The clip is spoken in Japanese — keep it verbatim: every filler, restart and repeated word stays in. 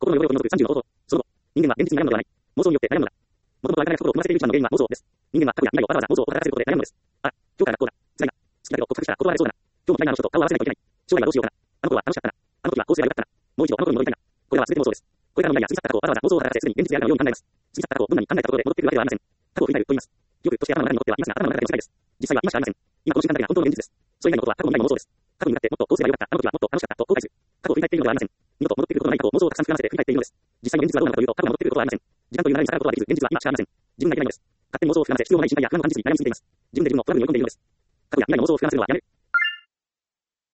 の汚れを取り除くさんじゅうの方法。その後、人間は現実に悩むのではない。妄想によって悩むのだ。もともと相手の心を含ませている一番の原因は妄想です。人間は過去や未来をわざわざ妄想を働かせることで悩むのです。あ、今日から学校だ。辛いな。好きだけど告白したら断られそうだな。今日も嫌いなあの人と顔を合わせないといけない。将来はどうしようかな。あの頃は楽しかったな。あの時は構成が良かったな。もう一度あの頃に戻りたいな。これらは全て妄想です。これらの未来や過ぎ去った過去をわざわざ妄想を働かせすぐに現実であるかのように考えます。過ぎ去った過去をどんなに考えたことで戻ってくるわけではありません。過去を振り返ると言います。よくとして頭の中に残ってはいますが頭の中での世界です。実際は今しかありません。今この時間だけが本当の現実です。それ以外のことは過去の未来の妄想です。過去に向かってもっと構成が良かった。あの時はもっと楽しかったと後悔する。過去を振り返っているのではありません。二度と戻ってくることのない過去を妄想をたくさん膨らませて振り返っているのです。実際の現実はどうなのかというと過去が戻ってくることはありません。時間という流れに逆らうことはできず、現実は今しかありません。自分がいけないのです。勝手に妄想を膨らませ必要のない心配や不安を感じすぎ悩みすぎています。自分で自分のトラブルに追い込んでいるのです。過去や未来の妄想を膨らませるのはやめる。